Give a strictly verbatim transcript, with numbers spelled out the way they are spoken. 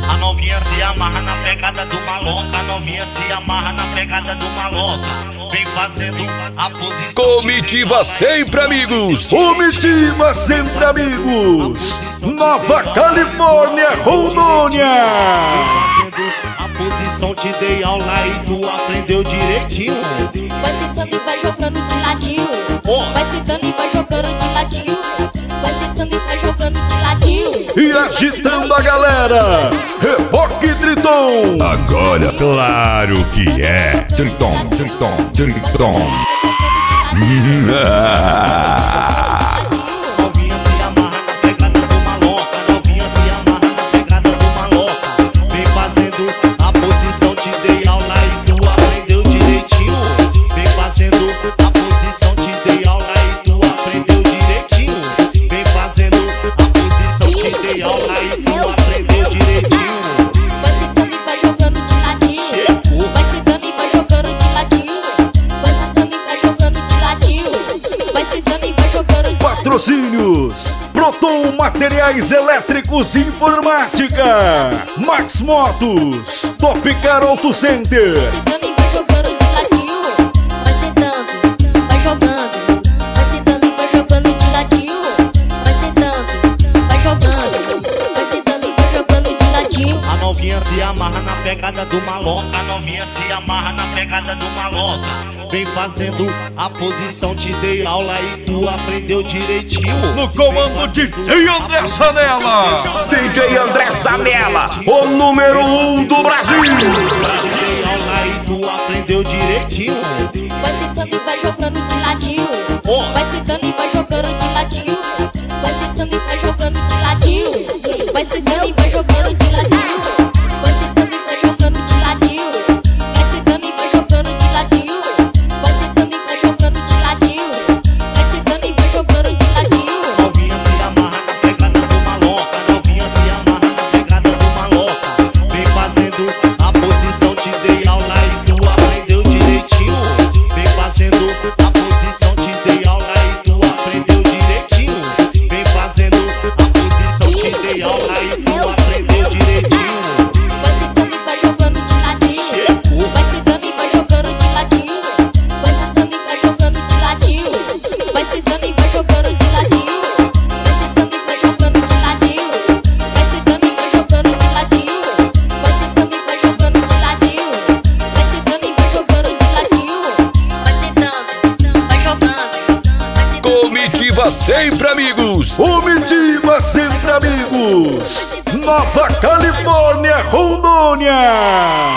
A novinha se amarra na pegada do maloca, a novinha se amarra na pegada do maloca. Vem fazendo a posição. Comitiva sempre amigos, comitiva sempre amigos. Nova Califórnia, Rondônia. A posição te dei aula e tu aprendeu direitinho. Vai sentando e vai jogando de ladinho. Vai sentando e vai jogando de ladinho. Vai sentando e vai jogando de ladinho. E agitando a galera, Reboque Triton. Agora, claro que é Triton, Triton, Triton. Novinha se amarra na pegada do maloca, novinha se amarra na pegada do maloca. Vem fazendo a posição, te dei aula e tu aprendeu direitinho. Vem fazendo a posição, te dei aula e tu aprendeu direitinho. Vem fazendo a posição, te dei aula e tu aprendeu direitinho. Vai sentando e vai jogando de ladinho. Vai sentando e vai jogando de ladinho. Vai sentando e vai jogando de ladinho. Vai sentando e vai jogando de ladinho. Patrocínios: Proton Materiais Elétricos e Informática, Max Motos, Top Car Auto Center. Sentando e vai jogando de ladinho. Vai sentando, vai jogando. Vai sentando e vai jogando de ladinho. Vai sentando, vai jogando. Vai sentando e vai jogando de ladinho. A novinha se amarra na pegada do maloca, a novinha se amarra na pegada do maloca. Vem fazendo a posição, te dei aula e tu aprendeu direitinho. No comando D J André Sanella, D J André Sanella, o número um do Brasil. Te dei aula e tu aprendeu direitinho. Vai sentando e vai jogando de ladinho. Vai sentando e vai jogando de ladinho. Vai sentando e vai jogando de ladinho. Vai sentando e vai jogando de ladinho. Vai sentando e vai jogando de ladinho. Vai sentando e vai jogando de ladinho. Vai sentando e vai jogando de ladinho. Vai sentando e vai jogando de ladinho. Novinha se amarra na pegada do maloca, novinha se amarra na pegada do maloca. Vem fazendo a posição, te dei aula e tu aprendeu direitinho. Vem fazendo a posição, te dei aula e tu aprendeu direitinho. Vem fazendo a posição, te dei aula e tu aprendeu direitinho. Vai sentando e vai jogando de ladinho. Vai sentando e vai jogando de ladinho. Vai sentando e vai jogando de ladinho. Vai sentando e vai jogando de ladinho. Vai sentando e vai jogando de ladinho. Vai sentando e vai jogando de ladinho. Vai sentando e vai jogando de ladinho. Vai sentando e vai jogando de ladinho. Vai sentando, vai jogando. Comitiva sempre amigos, comitiva sempre amigos. Nova Califórnia, Rondônia.